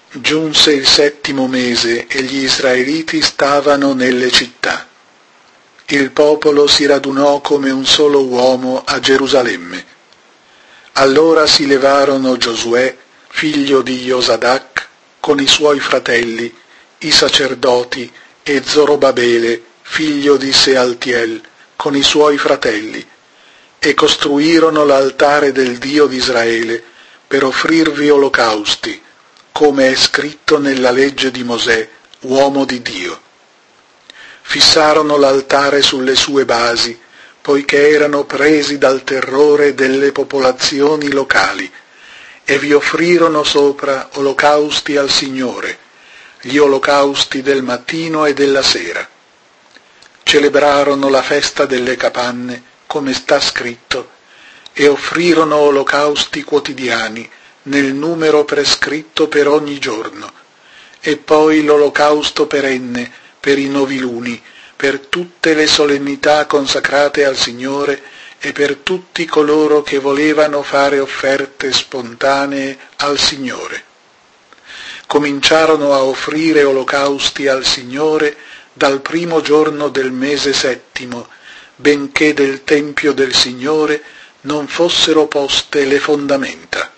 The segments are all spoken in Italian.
Giunse il 7° mese e gli israeliti stavano nelle città. Il popolo si radunò come un solo uomo a Gerusalemme. Allora si levarono Giosuè, figlio di Josadac, con i suoi fratelli, i sacerdoti, e Zorobabele, figlio di Sealtiel, con i suoi fratelli, e costruirono l'altare del Dio di Israele per offrirvi olocausti, come è scritto nella legge di Mosè, uomo di Dio. Fissarono l'altare sulle sue basi, poiché erano presi dal terrore delle popolazioni locali, e vi offrirono sopra olocausti al Signore, gli olocausti del mattino e della sera. Celebrarono la festa delle capanne, come sta scritto, e offrirono olocausti quotidiani, nel numero prescritto per ogni giorno, e poi l'olocausto perenne per i noviluni, per tutte le solennità consacrate al Signore e per tutti coloro che volevano fare offerte spontanee al Signore. Cominciarono a offrire olocausti al Signore dal primo giorno del mese 7, benché del Tempio del Signore non fossero poste le fondamenta.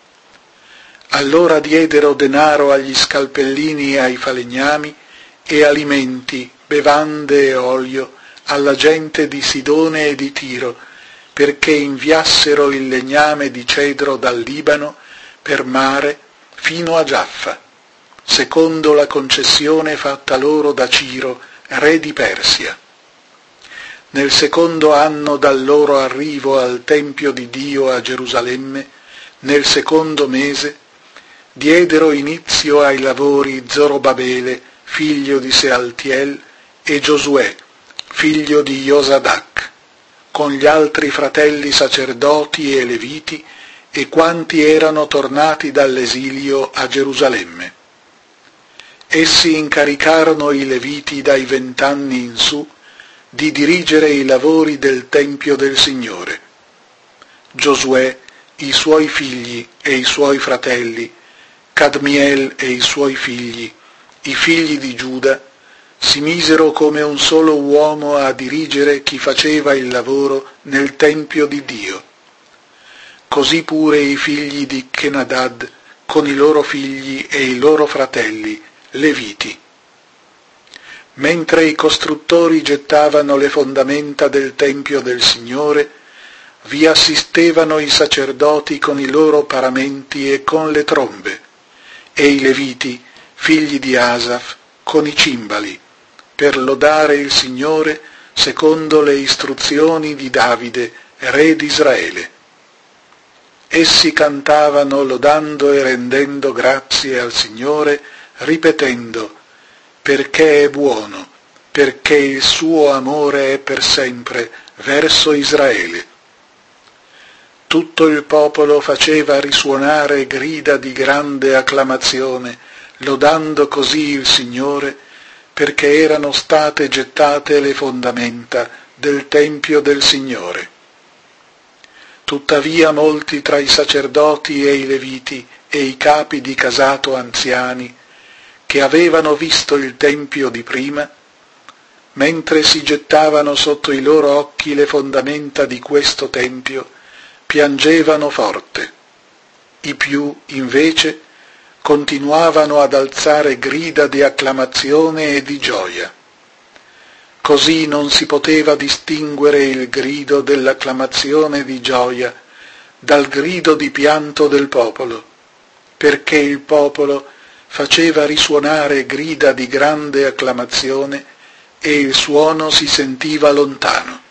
Allora diedero denaro agli scalpellini e ai falegnami, e alimenti, bevande e olio alla gente di Sidone e di Tiro, perché inviassero il legname di cedro dal Libano per mare fino a Giaffa, secondo la concessione fatta loro da Ciro, re di Persia. Nel 2° anno dal loro arrivo al Tempio di Dio a Gerusalemme, nel 2° mese, diedero inizio ai lavori Zorobabele, figlio di Sealtiel, e Giosuè, figlio di Josadac, con gli altri fratelli sacerdoti e leviti e quanti erano tornati dall'esilio a Gerusalemme. Essi incaricarono i leviti dai 20 anni in su di dirigere i lavori del Tempio del Signore. Giosuè, i suoi figli e i suoi fratelli, Cadmiel e i suoi figli, i figli di Giuda, si misero come un solo uomo a dirigere chi faceva il lavoro nel Tempio di Dio. Così pure i figli di Chenadad, con i loro figli e i loro fratelli, leviti. Mentre i costruttori gettavano le fondamenta del Tempio del Signore, vi assistevano i sacerdoti con i loro paramenti e con le trombe, e i leviti, figli di Asaf, con i cimbali, per lodare il Signore secondo le istruzioni di Davide, re di Israele. Essi cantavano lodando e rendendo grazie al Signore, ripetendo: perché è buono, perché il suo amore è per sempre verso Israele. Tutto il popolo faceva risuonare grida di grande acclamazione, lodando così il Signore, perché erano state gettate le fondamenta del Tempio del Signore. Tuttavia molti tra i sacerdoti e i leviti e i capi di casato anziani, che avevano visto il Tempio di prima, mentre si gettavano sotto i loro occhi le fondamenta di questo Tempio, piangevano forte. I più, invece, continuavano ad alzare grida di acclamazione e di gioia. Così non si poteva distinguere il grido dell'acclamazione di gioia dal grido di pianto del popolo, perché il popolo faceva risuonare grida di grande acclamazione e il suono si sentiva lontano.